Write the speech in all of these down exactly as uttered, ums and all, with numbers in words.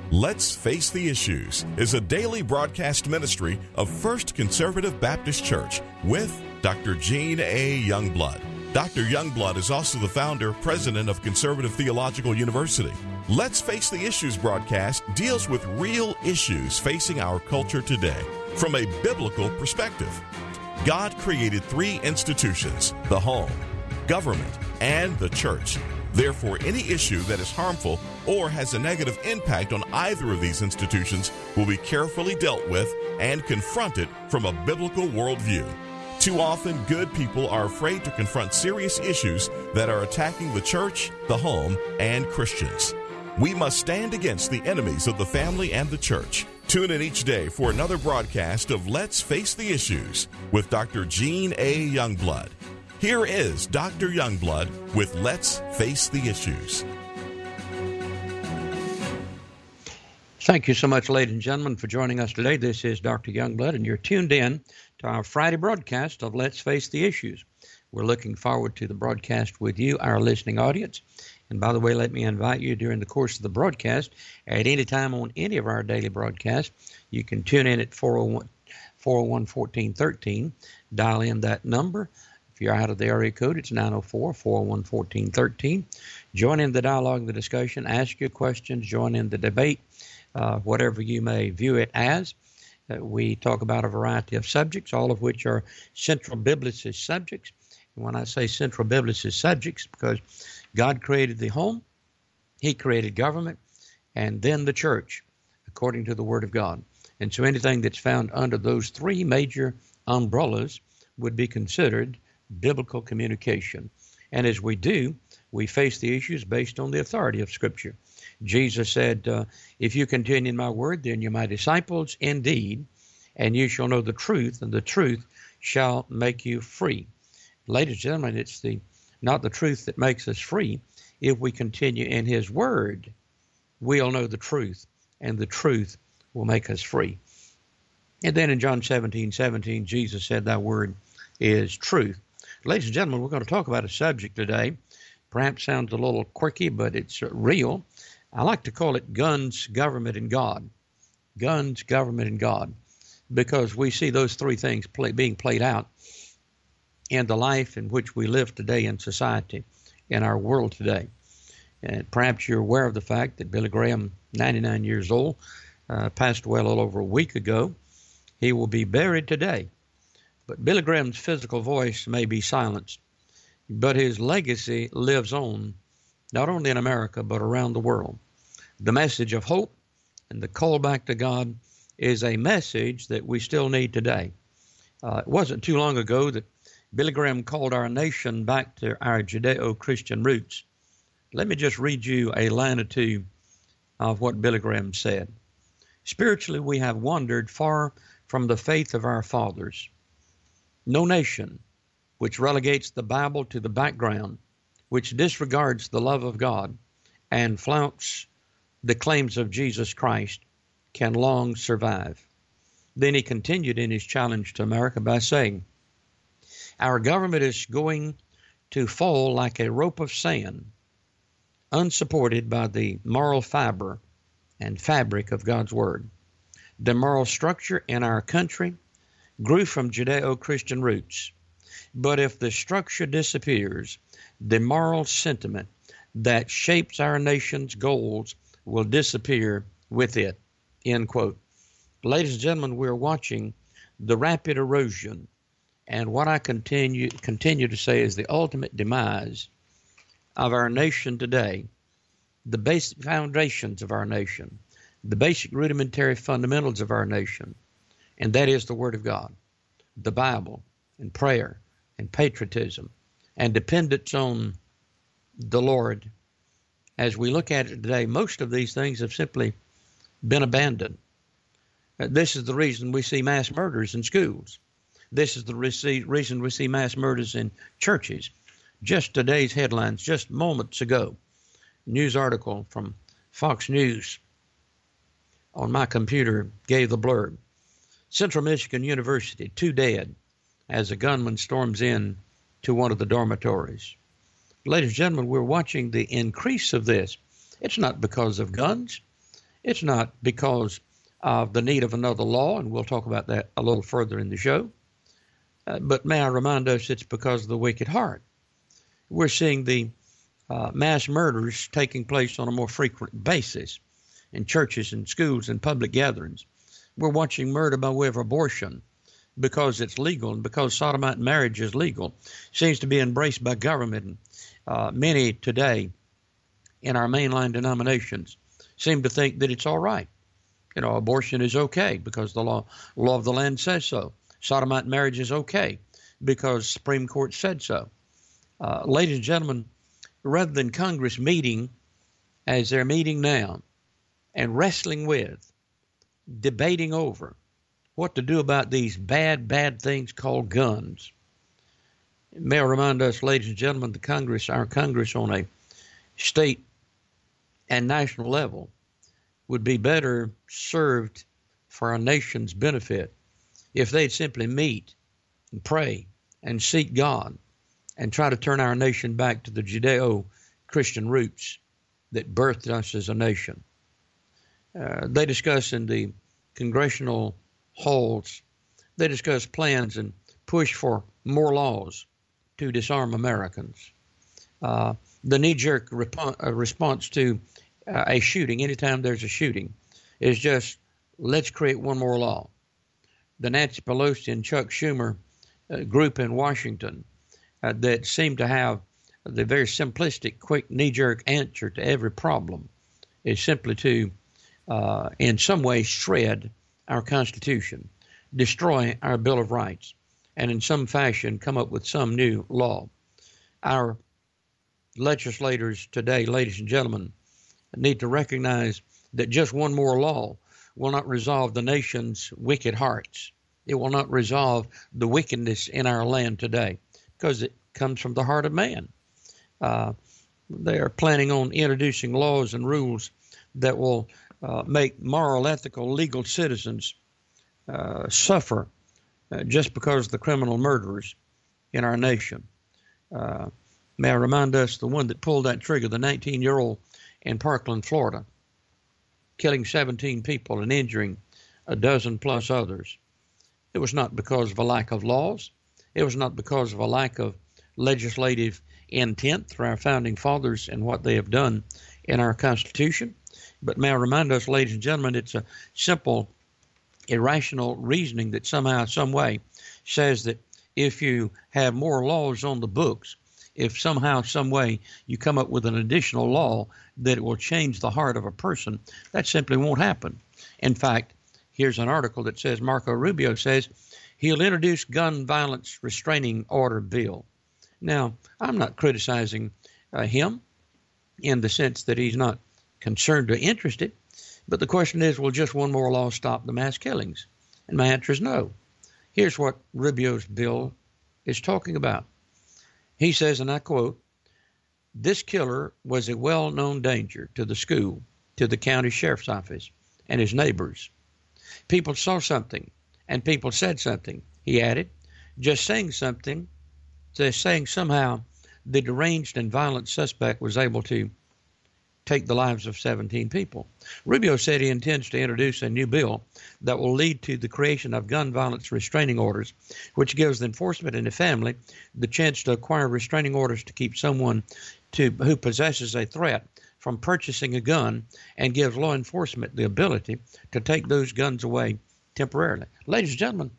Let's Face the Issues is a daily broadcast ministry of First Conservative Baptist Church with Doctor Gene A. Youngblood. Doctor Youngblood is also the founder, president of Conservative Theological University. Let's Face the Issues broadcast deals with real issues facing our culture today from a biblical perspective. God created three institutions, the home, government, and the church. Therefore, any issue that is harmful or has a negative impact on either of these institutions will be carefully dealt with and confronted from a biblical worldview. Too often, good people are afraid to confront serious issues that are attacking the church, the home, and Christians. We must stand against the enemies of the family and the church. Tune in each day for another broadcast of Let's Face the Issues with Doctor Gene A. Youngblood. Here is Doctor Youngblood with Let's Face the Issues. Thank you so much, ladies and gentlemen, for joining us today. This is Doctor Youngblood, and you're tuned in to our Friday broadcast of Let's Face the Issues. We're looking forward to the broadcast with you, our listening audience. And by the way, let me invite you during the course of the broadcast, at any time on any of our daily broadcasts, you can tune in at four oh one, four oh one, fourteen thirteen, dial in that number. If you're out of the area code, it's nine oh four, four oh one, fourteen thirteen. Join in the dialogue, the discussion, ask your questions, join in the debate, uh, whatever you may view it as. Uh, we talk about a variety of subjects, all of which are central biblicist subjects. And when I say central biblicist subjects, because God created the home, He created government, and then the church, according to the Word of God. And so anything that's found under those three major umbrellas would be considered biblical communication. And as we do, we face the issues based on the authority of Scripture. Jesus said, uh, if you continue in my word, then you're my disciples indeed, and you shall know the truth, and the truth shall make you free. Ladies and gentlemen, it's the not the truth that makes us free. If we continue in His word, we'll know the truth, and the truth will make us free. And then in John seventeen seventeen, Jesus said, thy word is truth. Ladies and gentlemen, we're going to talk about a subject today. Perhaps sounds a little quirky, but it's real. I like to call it guns, government, and God. Guns, government, and God. Because we see those three things play, being played out in the life in which we live today in society, in our world today. And perhaps you're aware of the fact that Billy Graham, ninety-nine years old, uh, passed away a little over a week ago. He will be buried today. But Billy Graham's physical voice may be silenced, but his legacy lives on, not only in America, but around the world. The message of hope and the call back to God is a message that we still need today. Uh, it wasn't too long ago that Billy Graham called our nation back to our Judeo-Christian roots. Let me just read you a line or two of what Billy Graham said. Spiritually, we have wandered far from the faith of our fathers. No nation which relegates the Bible to the background, which disregards the love of God and flaunts the claims of Jesus Christ, can long survive. Then he continued in his challenge to America by saying, our government is going to fall like a rope of sand, unsupported by the moral fiber and fabric of God's Word. The moral structure in our country grew from Judeo-Christian roots. But if the structure disappears, the moral sentiment that shapes our nation's goals will disappear with it. End quote. Ladies and gentlemen, we're watching the rapid erosion and what I continue continue to say is the ultimate demise of our nation today, the basic foundations of our nation, the basic rudimentary fundamentals of our nation, and that is the Word of God, the Bible, and prayer, and patriotism, and dependence on the Lord. As we look at it today, most of these things have simply been abandoned. This is the reason we see mass murders in schools. This is the reason we see mass murders in churches. Just today's headlines, just moments ago, news article from Fox News on my computer gave the blurb. Central Michigan University, two dead as a gunman storms in to one of the dormitories. Ladies and gentlemen, we're watching the increase of this. It's not because of guns. It's not because of the need of another law, and we'll talk about that a little further in the show. Uh, but may I remind us, it's because of the wicked heart. We're seeing the uh, mass murders taking place on a more frequent basis in churches and schools and public gatherings. We're watching murder by way of abortion because it's legal and because sodomite marriage is legal. Seems to be embraced by government. And, uh, many today in our mainline denominations seem to think that it's all right. You know, abortion is okay because the law, law of the land says so. Sodomite marriage is okay because Supreme Court said so. Uh, ladies and gentlemen, rather than Congress meeting as they're meeting now and wrestling with, debating over what to do about these bad, bad things called guns, may I remind us, ladies and gentlemen, the Congress, our Congress on a state and national level would be better served for our nation's benefit if they'd simply meet and pray and seek God and try to turn our nation back to the Judeo-Christian roots that birthed us as a nation. Uh, they discuss in the congressional halls, they discuss plans and push for more laws to disarm Americans. Uh, the knee-jerk rep- uh, response to uh, a shooting, anytime there's a shooting, is just, let's create one more law. The Nancy Pelosi and Chuck Schumer uh, group in Washington uh, that seem to have the very simplistic, quick, knee-jerk answer to every problem is simply to, uh, in some way, shred our Constitution, destroy our Bill of Rights, and in some fashion come up with some new law. Our legislators today, ladies and gentlemen, need to recognize that just one more law will not resolve the nation's wicked hearts. It will not resolve the wickedness in our land today because it comes from the heart of man. Uh, they are planning on introducing laws and rules that will uh, make moral, ethical, legal citizens uh, suffer uh, just because of the criminal murderers in our nation. Uh, may I remind us, the one that pulled that trigger, the nineteen-year-old in Parkland, Florida, killing seventeen people and injuring a dozen plus others. It was not because of a lack of laws. It was not because of a lack of legislative intent through our founding fathers and what they have done in our Constitution. But may I remind us, ladies and gentlemen, it's a simple, irrational reasoning that somehow, some way says that if you have more laws on the books, if somehow, some way you come up with an additional law that it will change the heart of a person, that simply won't happen. In fact, here's an article that says Marco Rubio says he'll introduce gun violence restraining order bill. Now, I'm not criticizing uh, him in the sense that he's not concerned or interested, but the question is, will just one more law stop the mass killings? And my answer is no. Here's what Rubio's bill is talking about. He says, and I quote, "This killer was a well-known danger to the school, to the county sheriff's office, and his neighbors. People saw something, and people said something," he added. Just saying something, just saying somehow the deranged and violent suspect was able to take the lives of seventeen people. Rubio said he intends to introduce a new bill that will lead to the creation of gun violence restraining orders, which gives the enforcement and the family the chance to acquire restraining orders to keep someone to, who possesses a threat from purchasing a gun, and gives law enforcement the ability to take those guns away temporarily. Ladies and gentlemen,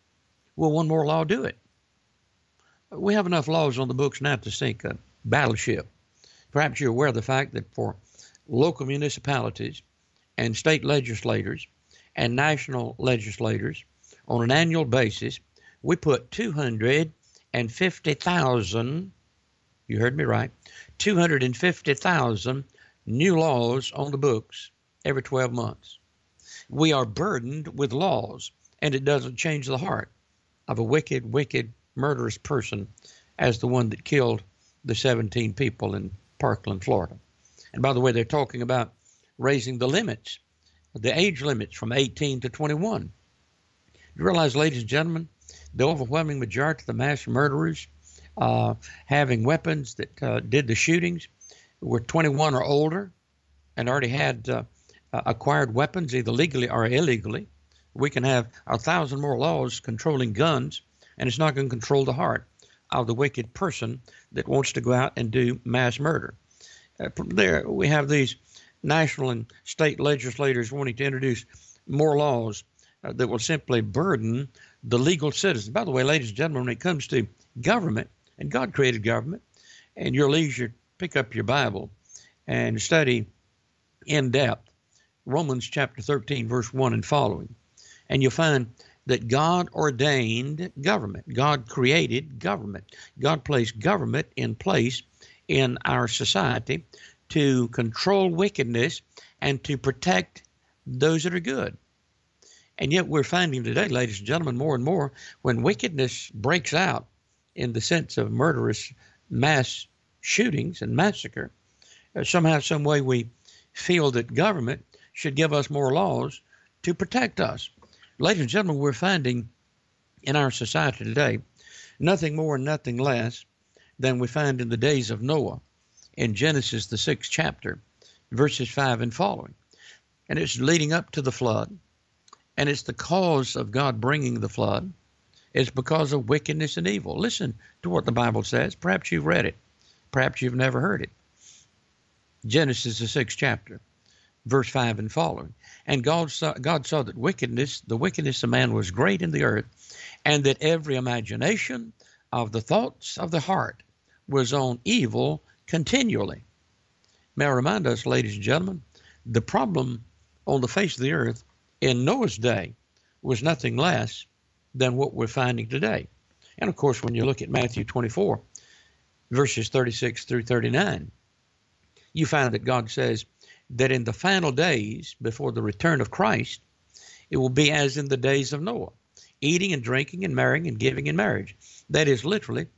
will one more law do it? We have enough laws on the books now to sink a battleship. Perhaps you're aware of the fact that for local municipalities and state legislators and national legislators on an annual basis, we put two hundred fifty thousand, you heard me right, two hundred fifty thousand new laws on the books every twelve months. We are burdened with laws, and it doesn't change the heart of a wicked, wicked, murderous person as the one that killed the seventeen people in Parkland, Florida. And by the way, they're talking about raising the limits, the age limits from eighteen to twenty-one. You realize, ladies and gentlemen, the overwhelming majority of the mass murderers uh, having weapons that uh, did the shootings were twenty-one or older and already had uh, uh, acquired weapons, either legally or illegally. We can have a thousand more laws controlling guns, and it's not going to control the heart of the wicked person that wants to go out and do mass murder. Uh, there we have these national and state legislators wanting to introduce more laws uh, that will simply burden the legal citizen. By the way, ladies and gentlemen, when it comes to government, and God created government, and your leisure, pick up your Bible and study in depth Romans chapter thirteen, verse one and following. And you'll find that God ordained government. God created government. God placed government in place in our society to control wickedness and to protect those that are good. And yet we're finding today, ladies and gentlemen, more and more, when wickedness breaks out in the sense of murderous mass shootings and massacre, uh, somehow, some way we feel that government should give us more laws to protect us. Ladies and gentlemen, we're finding in our society today nothing more and nothing less than we find in the days of Noah in Genesis, the sixth chapter, verses five and following. And it's leading up to the flood. And it's the cause of God bringing the flood. It's because of wickedness and evil. Listen to what the Bible says. Perhaps you've read it. Perhaps you've never heard it. Genesis, the sixth chapter, verse five and following. And God saw, God saw that wickedness, the wickedness of man was great in the earth, and that every imagination of the thoughts of the heart was on evil continually. May I remind us, ladies and gentlemen, the problem on the face of the earth in Noah's day was nothing less than what we're finding today. And of course, when you look at Matthew twenty-four, verses thirty-six through thirty-nine, you find that God says that in the final days before the return of Christ, it will be as in the days of Noah, eating and drinking and marrying and giving in marriage. That is literally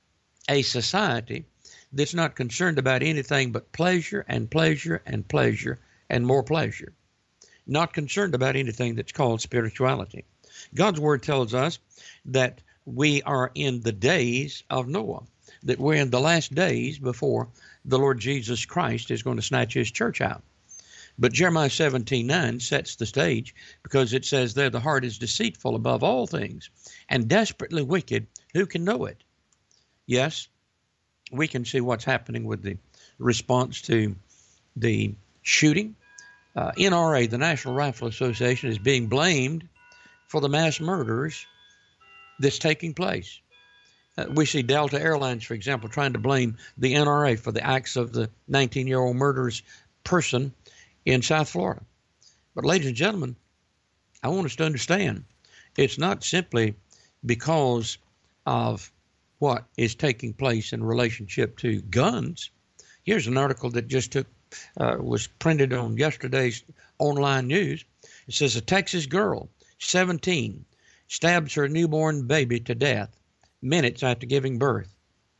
a society that's not concerned about anything but pleasure and pleasure and pleasure and more pleasure. Not concerned about anything that's called spirituality. God's word tells us that we are in the days of Noah, that we're in the last days before the Lord Jesus Christ is going to snatch his church out. But Jeremiah seventeen nine sets the stage because it says there, the heart is deceitful above all things and desperately wicked. Who can know it? Yes, we can see what's happening with the response to the shooting. Uh, N R A, the National Rifle Association, is being blamed for the mass murders that's taking place. Uh, we see Delta Airlines, for example, trying to blame the N R A for the acts of the nineteen-year-old murderous person in South Florida. But ladies and gentlemen, I want us to understand it's not simply because of what is taking place in relationship to guns. Here's an article that just took Uh, was printed on yesterday's online news. It says a Texas girl, seventeen, stabs her newborn baby to death minutes after giving birth.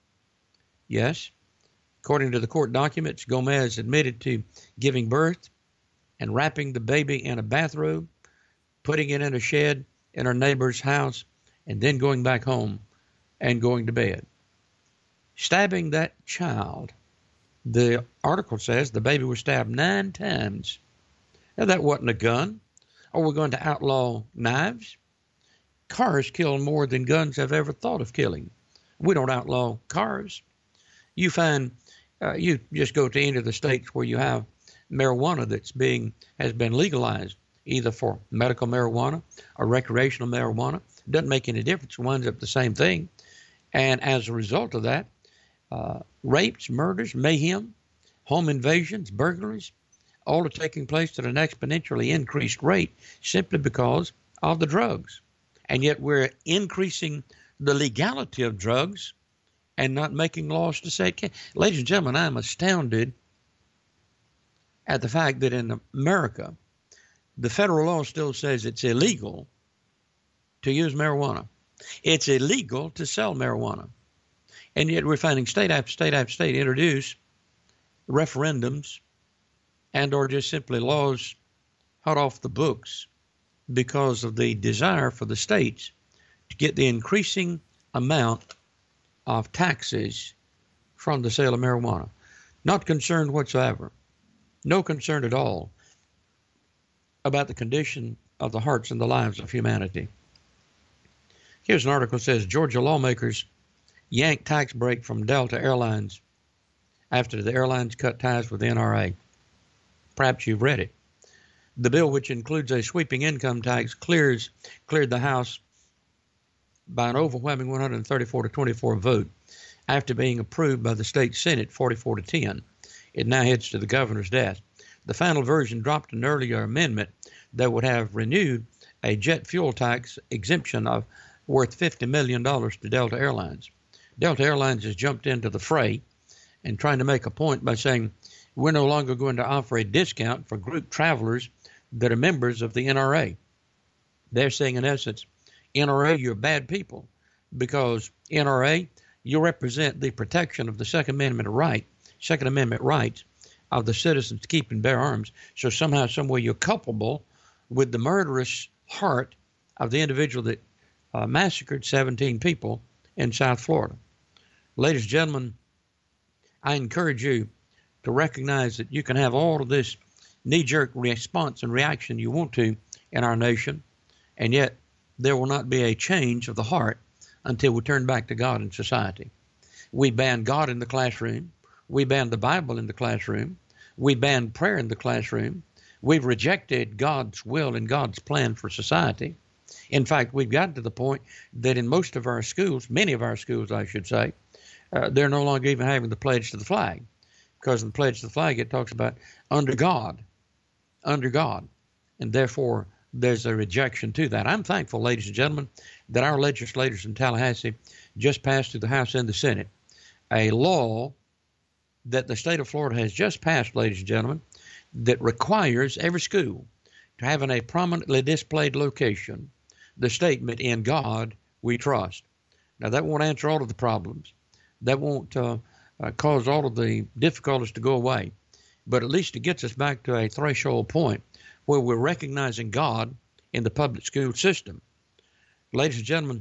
Yes, according to the court documents, Gomez admitted to giving birth and wrapping the baby in a bathrobe, putting it in a shed in her neighbor's house, and then going back home and going to bed. Stabbing that child. The article says the baby was stabbed nine times. Now, that wasn't a gun. Are we going to outlaw knives? Cars kill more than guns have ever thought of killing. We don't outlaw cars. You find, uh, you just go to any of the states where you have marijuana that's being, has been legalized, either for medical marijuana or recreational marijuana. It doesn't make any difference. It winds up the same thing. And as a result of that, Uh, rapes, murders, mayhem, home invasions, burglaries, all are taking place at an exponentially increased rate simply because of the drugs. And yet we're increasing the legality of drugs and not making laws to say it can't. Ladies and gentlemen, I'm astounded at the fact that in America, the federal law still says it's illegal to use marijuana. It's illegal to sell marijuana. And yet we're finding state after state after state introduce referendums and or just simply laws hot off the books because of the desire for the states to get the increasing amount of taxes from the sale of marijuana. Not concerned whatsoever. No concern at all about the condition of the hearts and the lives of humanity. Here's an article that says Georgia lawmakers yank tax break from Delta Airlines after the airlines cut ties with the N R A. Perhaps you've read it. The bill, which includes a sweeping income tax, clears cleared the House by an overwhelming one hundred thirty-four to twenty-four vote after being approved by the state Senate forty-four to ten. It now heads to the governor's desk. The final version dropped an earlier amendment that would have renewed a jet fuel tax exemption of worth fifty million dollars to Delta Airlines. Delta Airlines has jumped into the fray and trying to make a point by saying we're no longer going to offer a discount for group travelers that are members of the N R A. They're saying, in essence, N R A, you're bad people because N R A, you represent the protection of the Second Amendment right, Second Amendment rights of the citizens to keep and bear arms. So somehow, some way, you're culpable with the murderous heart of the individual that uh, massacred seventeen people in South Florida. Ladies and gentlemen, I encourage you to recognize that you can have all of this knee-jerk response and reaction you want to in our nation, and yet there will not be a change of the heart until we turn back to God in society. We ban God in the classroom. We ban the Bible in the classroom. We ban prayer in the classroom. We've rejected God's will and God's plan for society. In fact, we've gotten to the point that in most of our schools, many of our schools, I should say, uh, they're no longer even having the pledge to the flag, because in the pledge to the flag, it talks about under God, under God. And therefore, there's a rejection to that. I'm thankful, ladies and gentlemen, that our legislators in Tallahassee just passed through the House and the Senate a law that the state of Florida has just passed, ladies and gentlemen, that requires every school to have in a prominently displayed location the statement, "In God we trust." Now, that won't answer all of the problems. That won't uh, uh, cause all of the difficulties to go away. But at least it gets us back to a threshold point where we're recognizing God in the public school system. Ladies and gentlemen,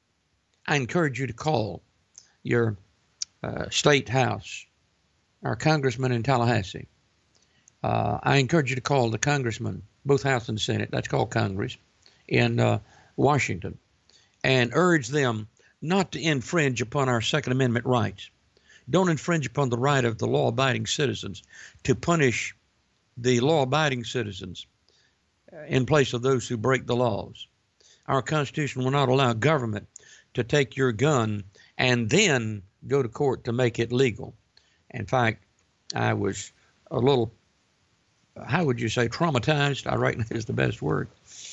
I encourage you to call your uh, state house, our congressman in Tallahassee. Uh, I encourage you to call the congressman, both House and Senate, that's called Congress, in uh, Washington, and urge them not to infringe upon our Second Amendment rights. Don't infringe upon the right of the law-abiding citizens to punish the law-abiding citizens in place of those who break the laws. Our Constitution will not allow government to take your gun and then go to court to make it legal. In fact, I was a little, how would you say, traumatized, I reckon is the best word,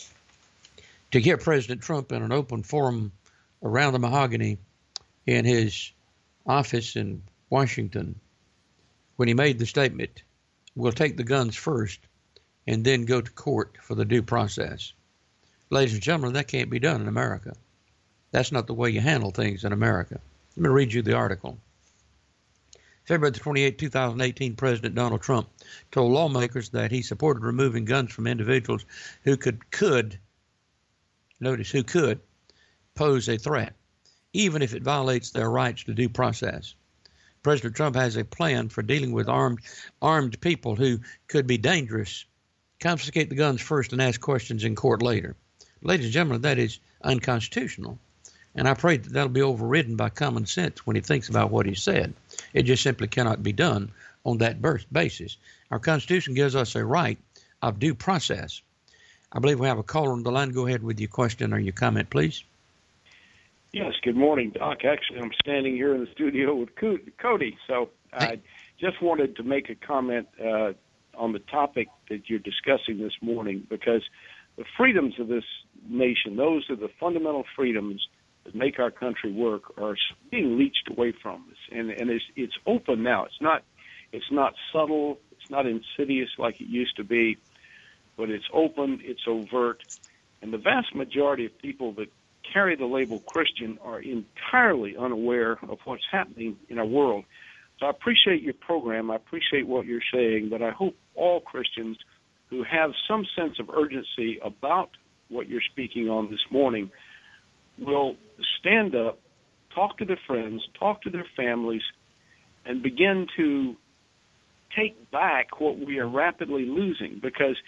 to hear President Trump in an open forum around the mahogany in his office in Washington when he made the statement, "We'll take the guns first and then go to court for the due process." Ladies and gentlemen, that can't be done in America. That's not the way you handle things in America. Let me read you the article. February twenty-eighth, two thousand eighteen, President Donald Trump told lawmakers that he supported removing guns from individuals who could, could, notice, who could pose a threat, even if it violates their rights to due process. President Trump has a plan for dealing with armed armed people who could be dangerous. Confiscate the guns first and ask questions in court later. Ladies and gentlemen, that is unconstitutional. And I pray that that'll be overridden by common sense when he thinks about what he said. It just simply cannot be done on that basis. Our Constitution gives us a right of due process. I believe we have a caller on the line. Go ahead with your question or your comment, please. Yes, good morning, Doc. Actually, I'm standing here in the studio with Cody. So I just wanted to make a comment uh, on the topic that you're discussing this morning, because the freedoms of this nation, those are the fundamental freedoms that make our country work, are being leached away from us. And, and it's, it's open now. It's not, it's not subtle. It's not insidious like it used to be, but it's open, it's overt. And the vast majority of people that carry the label Christian are entirely unaware of what's happening in our world. So I appreciate your program. I appreciate what you're saying, but I hope all Christians who have some sense of urgency about what you're speaking on this morning will stand up, talk to their friends, talk to their families, and begin to take back what we are rapidly losing. Because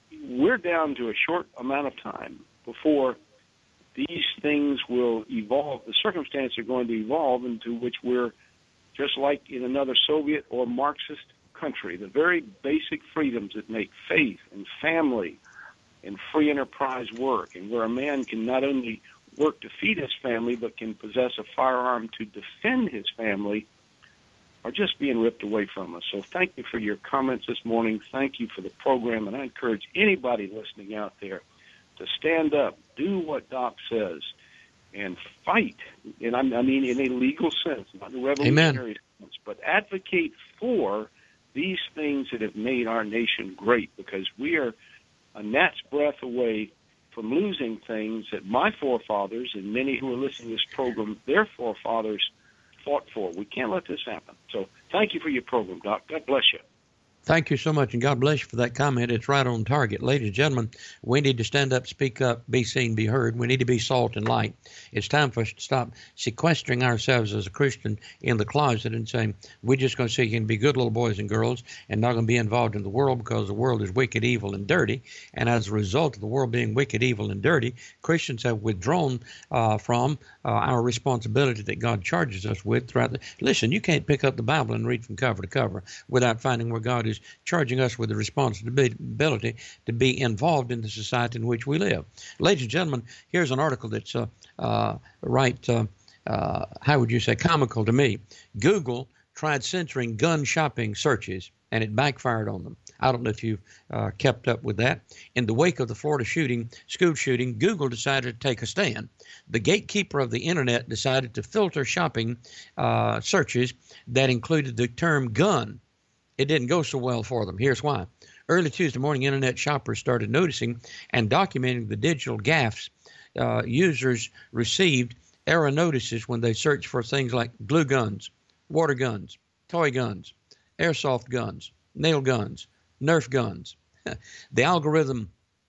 we're down to a short amount of time before these things will evolve. The circumstances are going to evolve into which we're just like in another Soviet or Marxist country. The very basic freedoms that make faith and family and free enterprise work, and where a man can not only work to feed his family but can possess a firearm to defend his family, are just being ripped away from us. So thank you for your comments this morning. Thank you for the program, and I encourage anybody listening out there to stand up, do what Doc says, and fight. And I mean in a legal sense, not in a revolutionary Amen. sense, but advocate for these things that have made our nation great, because we are a gnat's breath away from losing things that my forefathers and many who are listening to this program, their forefathers fought for. We can't let this happen. So thank you for your program, Doc. God bless you. Thank you so much, and God bless you for that comment. It's right on target. Ladies and gentlemen, we need to stand up, speak up, be seen, be heard. We need to be salt and light. It's time for us to stop sequestering ourselves as a Christian in the closet and saying, we're just going to say you can be good little boys and girls and not going to be involved in the world because the world is wicked, evil, and dirty. And as a result of the world being wicked, evil, and dirty, Christians have withdrawn uh, from uh, our responsibility that God charges us with throughout the... Listen, you can't pick up the Bible and read from cover to cover without finding where God is charging us with the responsibility to be involved in the society in which we live. Ladies and gentlemen, here's an article that's uh, uh, right, uh, uh, how would you say, comical to me. Google tried censoring gun shopping searches, and it backfired on them. I don't know if you've uh, kept up with that. In the wake of the Florida shooting, school shooting, Google decided to take a stand. The gatekeeper of the Internet decided to filter shopping uh, searches that included the term gun. It didn't go so well for them. Here's why. Early Tuesday morning, Internet shoppers started noticing and documenting the digital gaffes uh, users received error notices when they searched for things like glue guns, water guns, toy guns, airsoft guns, nail guns, Nerf guns. The algorithm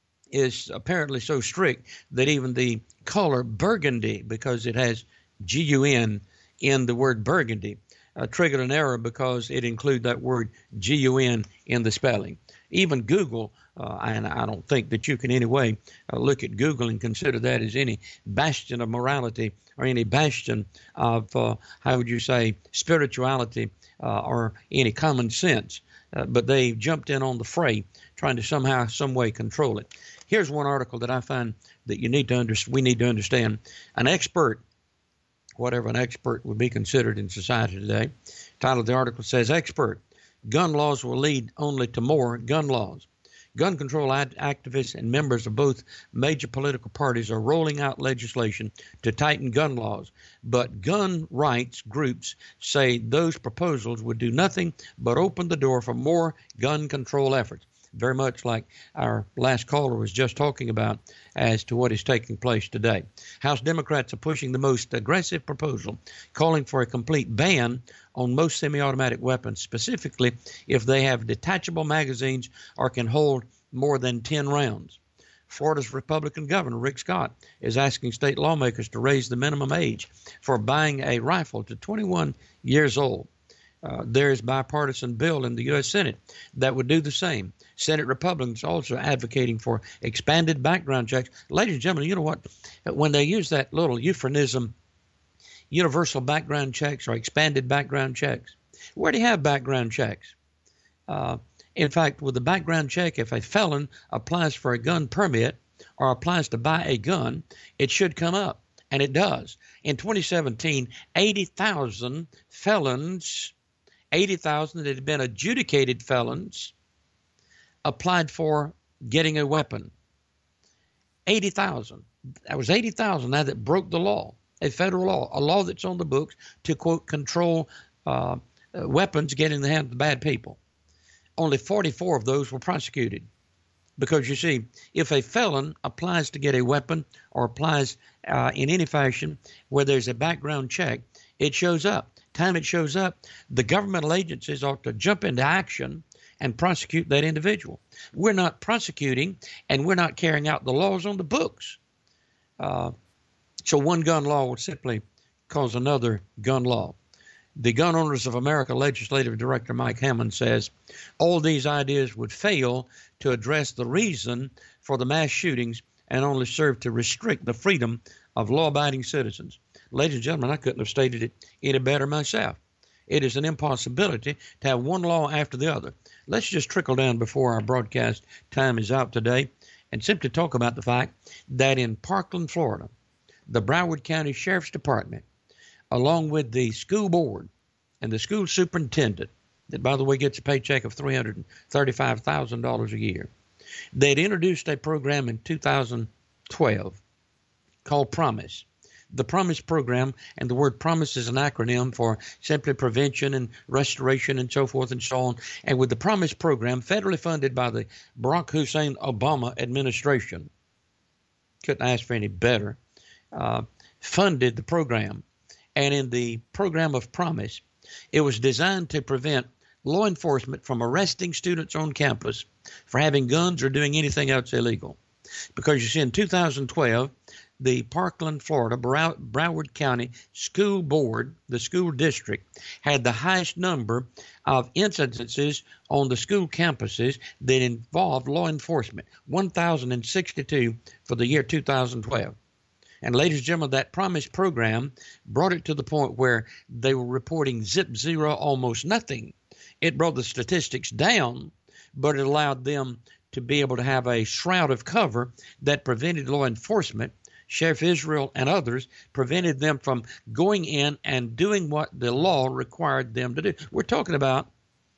is apparently so strict that even the color burgundy, because it has G U N in the word burgundy, Uh, triggered an error because it included that word G U N in the spelling. Even Google, uh, and I don't think that you can in any way uh, look at Google and consider that as any bastion of morality or any bastion of, uh, how would you say, spirituality uh, or any common sense. Uh, but they jumped in on the fray, trying to somehow, some way control it. Here's one article that I find that you need to under, we need to understand. An expert, whatever an expert would be considered in society today. Title of the article says, Expert, gun laws will lead only to more gun laws. Gun control ad- activists and members of both major political parties are rolling out legislation to tighten gun laws. But gun rights groups say those proposals would do nothing but open the door for more gun control efforts. Very much like our last caller was just talking about as to what is taking place today. House Democrats are pushing the most aggressive proposal, calling for a complete ban on most semi-automatic weapons, specifically if they have detachable magazines or can hold more than ten rounds. Florida's Republican Governor, Rick Scott, is asking state lawmakers to raise the minimum age for buying a rifle to twenty-one years old. Uh, there is a bipartisan bill in the U S Senate that would do the same. Senate Republicans also advocating for expanded background checks. Ladies and gentlemen, you know what? When they use that little euphemism, universal background checks or expanded background checks, we already have background checks. Uh, in fact, with the background check, if a felon applies for a gun permit or applies to buy a gun, it should come up, and it does. In twenty seventeen, eighty thousand felons eighty thousand that had been adjudicated felons applied for getting a weapon. eighty thousand. That was eighty thousand now that broke the law, a federal law, a law that's on the books to, quote, control uh, weapons getting in the hands of bad people. Only forty-four of those were prosecuted. Because, you see, if a felon applies to get a weapon or applies uh, in any fashion where there's a background check, it shows up. Time it shows up, the governmental agencies ought to jump into action and prosecute that individual. We're not prosecuting, and we're not carrying out the laws on the books. Uh, so one gun law would simply cause another gun law. The Gun Owners of America Legislative Director Mike Hammond says all these ideas would fail to address the reason for the mass shootings and only serve to restrict the freedom of law-abiding citizens. Ladies and gentlemen, I couldn't have stated it any better myself. It is an impossibility to have one law after the other. Let's just trickle down before our broadcast time is out today and simply talk about the fact that in Parkland, Florida, the Broward County Sheriff's Department, along with the school board and the school superintendent, that, by the way, gets a paycheck of three hundred thirty-five thousand dollars a year, they had introduced a program in two thousand twelve called PROMISE. The PROMISE program, and the word PROMISE is an acronym for simply prevention and restoration and so forth and so on. And with the PROMISE program, federally funded by the Barack Hussein Obama administration, couldn't ask for any better, uh, funded the program. And in the program of PROMISE, it was designed to prevent law enforcement from arresting students on campus for having guns or doing anything else illegal. Because you see, in two thousand twelve, the Parkland, Florida, Brow- Broward County School Board, the school district, had the highest number of incidences on the school campuses that involved law enforcement, one thousand sixty-two for the year two thousand twelve. And ladies and gentlemen, that PROMISE program brought it to the point where they were reporting zip zero, almost nothing. It brought the statistics down, but it allowed them to be able to have a shroud of cover that prevented law enforcement. Sheriff Israel and others prevented them from going in and doing what the law required them to do. We're talking about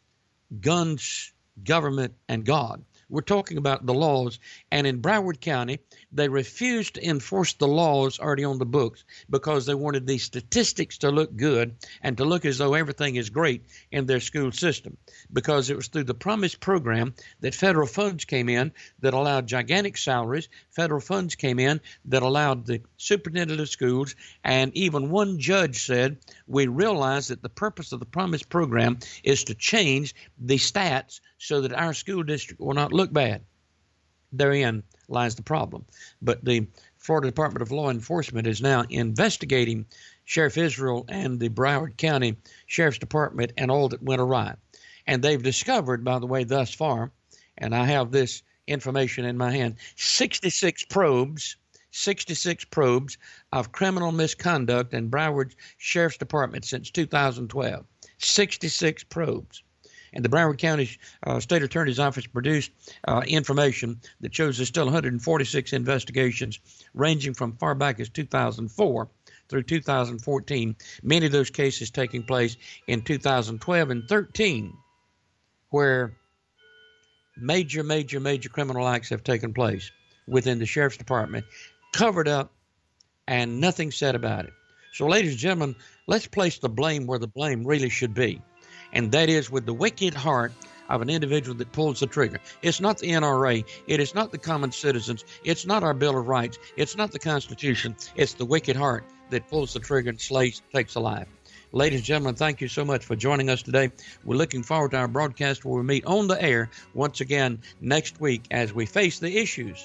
guns, government, and God. We're talking about the laws. And in Broward County, they refused to enforce the laws already on the books because they wanted these statistics to look good and to look as though everything is great in their school system. Because it was through the PROMISE program that federal funds came in that allowed gigantic salaries. Federal funds came in that allowed the superintendent of schools, and even one judge said, we realize that the purpose of the PROMISE program is to change the stats so that our school district will not look bad. Therein lies the problem. But the Florida Department of Law Enforcement is now investigating Sheriff Israel and the Broward County Sheriff's Department and all that went awry. And they've discovered, by the way, thus far, and I have this information in my hand, sixty-six probes, sixty-six probes of criminal misconduct in Broward Sheriff's Department since two thousand twelve. sixty-six probes. And the Broward County uh, State Attorney's Office produced uh, information that shows there's still one hundred forty-six investigations ranging from far back as two thousand four through two thousand fourteen. Many of those cases taking place in two thousand twelve and thirteen, where major, major, major criminal acts have taken place within the Sheriff's Department, covered up, and nothing said about it. So, ladies and gentlemen, let's place the blame where the blame really should be. And that is with the wicked heart of an individual that pulls the trigger. It's not the N R A. It is not the common citizens. It's not our Bill of Rights. It's not the Constitution. It's the wicked heart that pulls the trigger and slays, takes a life. Ladies and gentlemen, thank you so much for joining us today. We're looking forward to our broadcast where we meet on the air once again next week as we face the issues.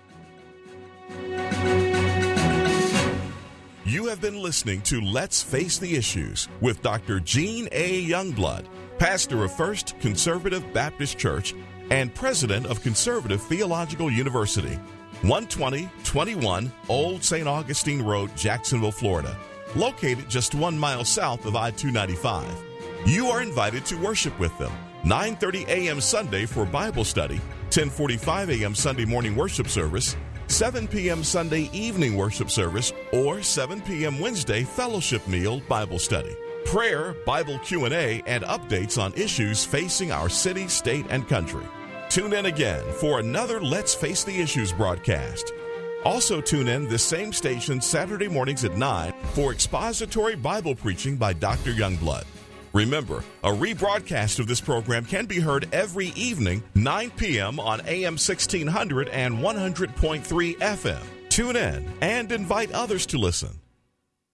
You have been listening to Let's Face the Issues with Doctor Gene A. Youngblood, pastor of First Conservative Baptist Church and president of Conservative Theological University, one twenty twenty-one Old Saint Augustine Road, Jacksonville, Florida, located just one mile south of I two ninety-five. You are invited to worship with them, nine thirty a.m. Sunday for Bible study, ten forty-five a.m. Sunday morning worship service, seven p.m. Sunday evening worship service, or seven p.m. Wednesday fellowship meal Bible study, prayer, Bible Q and A, and updates on issues facing our city, state, and country. Tune in again for another Let's Face the Issues broadcast. Also tune in this same station Saturday mornings at nine for expository Bible preaching by Doctor Youngblood. Remember, a rebroadcast of this program can be heard every evening, nine p.m. on A M sixteen hundred and one hundred point three F M. Tune in and invite others to listen.